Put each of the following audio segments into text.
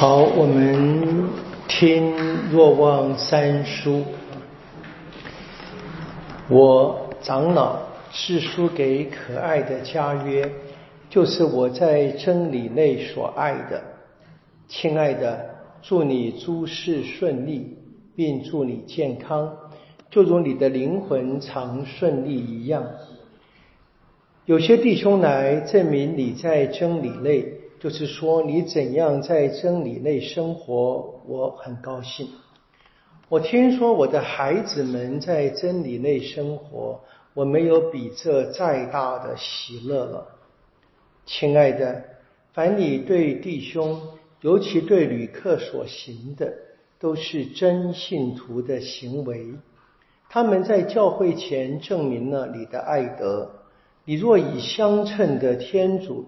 好，我们听若望三书。我长老是书给可爱的家约，就是我在真理内所爱的。亲爱的，祝你诸事顺利，并祝你健康，就如你的灵魂常顺利一样。有些弟兄来证明你在真理内，就是说你怎样在真理内生活，我很高兴。我听说我的孩子们在真理内生活，我没有比这再大的喜乐了。亲爱的，凡你对弟兄，尤其对旅客所行的，都是真信徒的行为。他们在教会前证明了你的爱德。你若以相称天主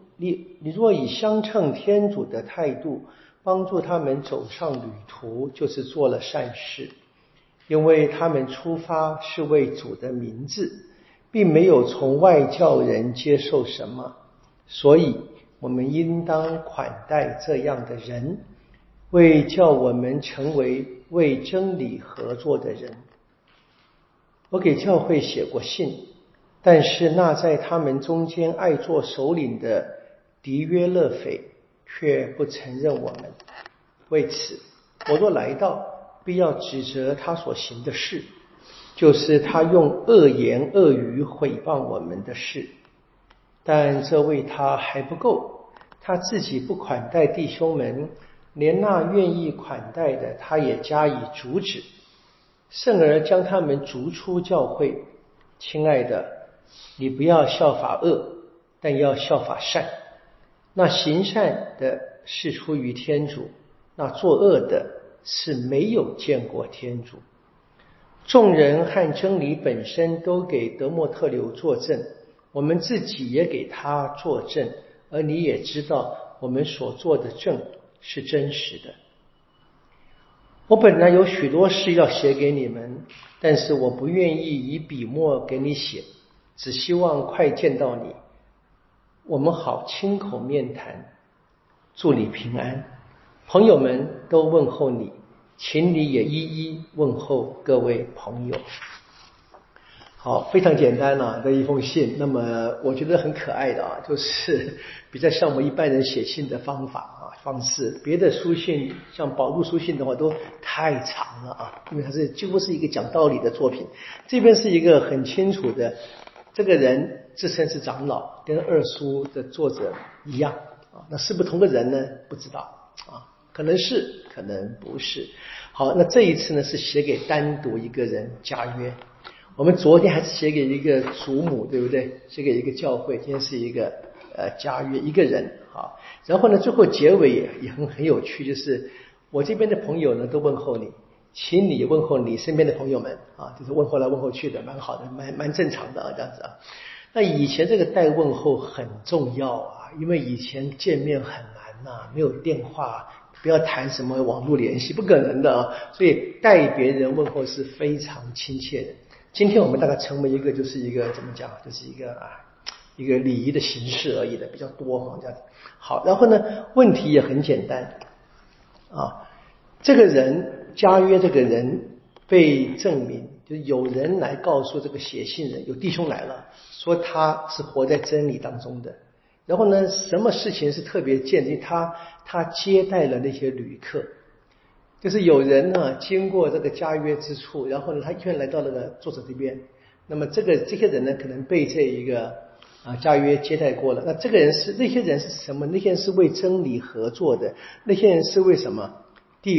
的态度帮助他们走上旅途，就是做了善事。因为他们出发是为主的名字，并没有从外教人接受什么，所以我们应当款待这样的人，为叫我们成为为真理合作的人。我给教会写过信，但是那在他们中间爱做首领的狄约勒斐却不承认我们。为此，我若来到，必要指责他所行的事，就是他用恶言恶语毁谤我们的事。但这为他还不够，他自己不款待弟兄们，连那愿意款待的他也加以阻止，甚而将他们逐出教会。亲爱的，你不要效法恶，但要效法善。那行善的是出于天主，那作恶的是没有见过天主。众人和真理本身都给德莫特留作证，我们自己也给他作证，而你也知道我们所做的证是真实的。我本来有许多事要写给你们，但是我不愿意以笔墨给你写，只希望快见到你，我们好亲口面谈。祝你平安，朋友们都问候你，请你也一一问候各位朋友。好，非常简单的一封信，那么我觉得很可爱的就是比较像我们一般人写信的方式。别的书信像保禄书信的话都太长了因为它是几乎是一个讲道理的作品。这边是一个很清楚的，这个人自称是长老，跟二书的作者一样那是不同的人呢？不知道可能是，可能不是。好，那这一次呢是写给单独一个人家约。我们昨天还是写给一个祖母，对不对？写给一个教会，今天是一个家约，一个人然后呢，最后结尾也很有趣，就是我这边的朋友呢都问候你，请你问候你身边的朋友们就是问候来问候去的，蛮好的，蛮正常的这样子那以前这个带问候很重要因为以前见面很难没有电话，不要谈什么网络联系，不可能的所以带别人问候是非常亲切的。今天我们大概成为一个就是一个怎么讲，就是一个礼仪的形式而已的，比较多这样子。好，然后呢，问题也很简单这个人家约这个人被证明，就是有人来告诉这个写信人，有弟兄来了，说他是活在真理当中的。然后呢，什么事情是特别见证他接待了那些旅客。就是有人经过这个家约之处，然后呢他一来到那个作者这边，那么这些人呢可能被这一个家约接待过了。那那些人是什么？那些人是为真理合作的。那些人是为什么？第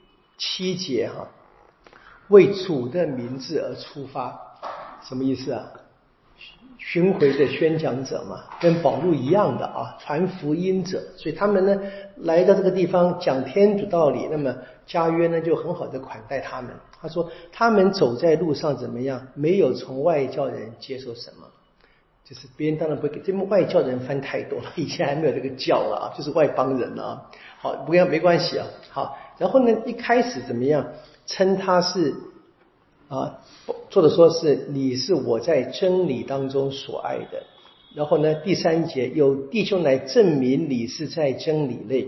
7节为主的名字而出发。什么意思巡回的宣讲者嘛，跟保禄一样的传福音者。所以他们呢来到这个地方讲天主道理，那么家约呢就很好的款待他们。他说他们走在路上怎么样，没有从外教人接受什么。就是别人当然不会给，这边外教人翻太多了，以前还没有这个教了就是外邦人好，不过没关系好，然后呢一开始怎么样称他是或者说是你是我在真理当中所爱的。然后呢第3节，有弟兄来证明你是在真理内，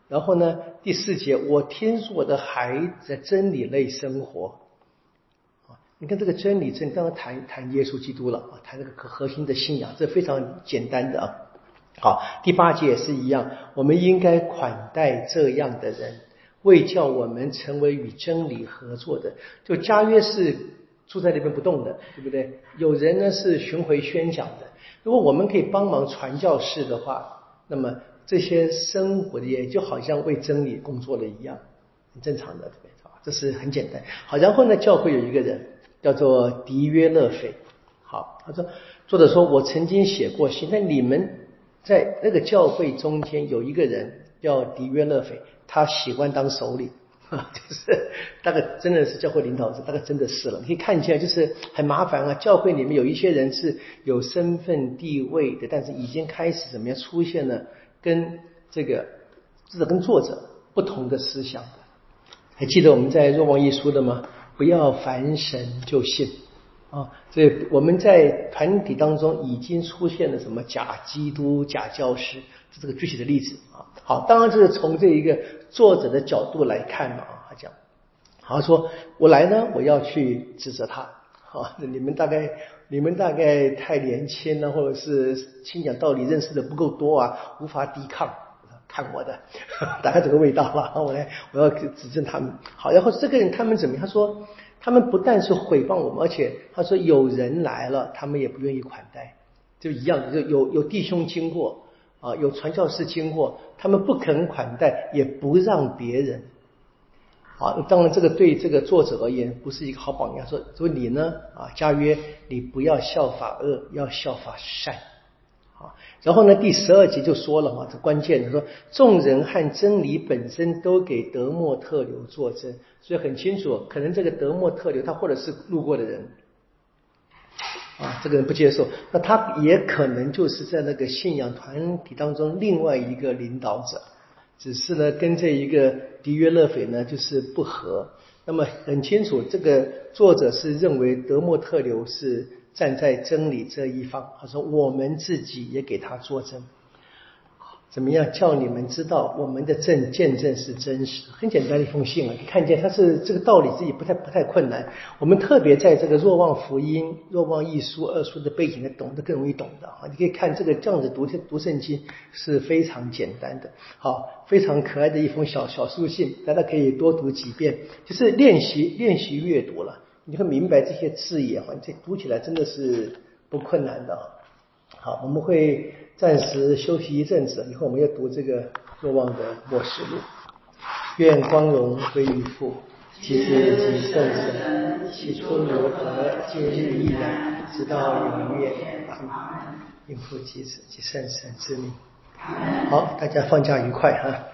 然后呢，第4节，我听说我的孩子在真理内生活。你看这个真理，当然谈耶稣基督了啊，谈这个核心的信仰，这非常简单的啊。好，第8节也是一样，我们应该款待这样的人，为叫我们成为与真理合作的。就加约是住在那边不动的，对不对？有人呢是巡回宣讲的。如果我们可以帮忙传教士的话，那么这些生活的也就好像为真理工作了一样，很正常的，对不对？这是很简单。好，然后呢，教会有一个人叫做狄约勒斐。好，他说，作者说，我曾经写过信，那你们在那个教会中间有一个人叫狄约勒斐，他喜欢当首领。就是大概真的是教会领导者，大概真的是了。你可以看见，就是很麻烦啊。教会里面有一些人是有身份地位的，但是已经开始怎么样出现了跟跟作者不同的思想的。还记得我们在若望一书的吗？不要凡神就信啊！所以我们在团体当中已经出现了什么假基督、假教师，这是个具体的例子啊。好，当然这是从这一个作者的角度来看嘛啊，他讲，好说我来呢，我要去指责他啊，你们大概太年轻了，或者是亲讲道理认识的不够多啊，无法抵抗。看我的，大概这个味道吧。我要指正他们。好，然后这个人他们怎么样？他说他们不但是诽谤我们，而且他说有人来了，他们也不愿意款待，就一样的，就有弟兄经过啊，有传教士经过，他们不肯款待，也不让别人。啊，当然这个对这个作者而言不是一个好榜样。说你呢啊，加约你不要效法恶，要效法善。然后呢，第12节就说了这关键的说，众人和真理本身都给德莫特留作证，所以很清楚，可能这个德莫特留他或者是路过的人啊，这个人不接受，那他也可能就是在那个信仰团体当中另外一个领导者，只是呢跟这一个狄约勒斐呢就是不合。那么很清楚，这个作者是认为德莫特留是站在真理这一方，他说我们自己也给他作证，怎么样叫你们知道我们的见证是真实。很简单的一封信啊，你看见它是这个道理自己不太困难。我们特别在这个若望福音、若望一书、二书的背景呢，懂得更容易懂的啊。你可以看这个这样子读圣经是非常简单的，好，非常可爱的一封小书信，大家可以多读几遍，就是练习阅读了，你会明白这些字眼，这读起来真的是不困难的。好，我们会暂时休息一阵子，以后我们要读这个若望的默示录。愿光荣归于父、及子及圣神，起初如何，今日亦然，直到永远。阿们。因父及子及圣神之名。好，大家放假愉快哈。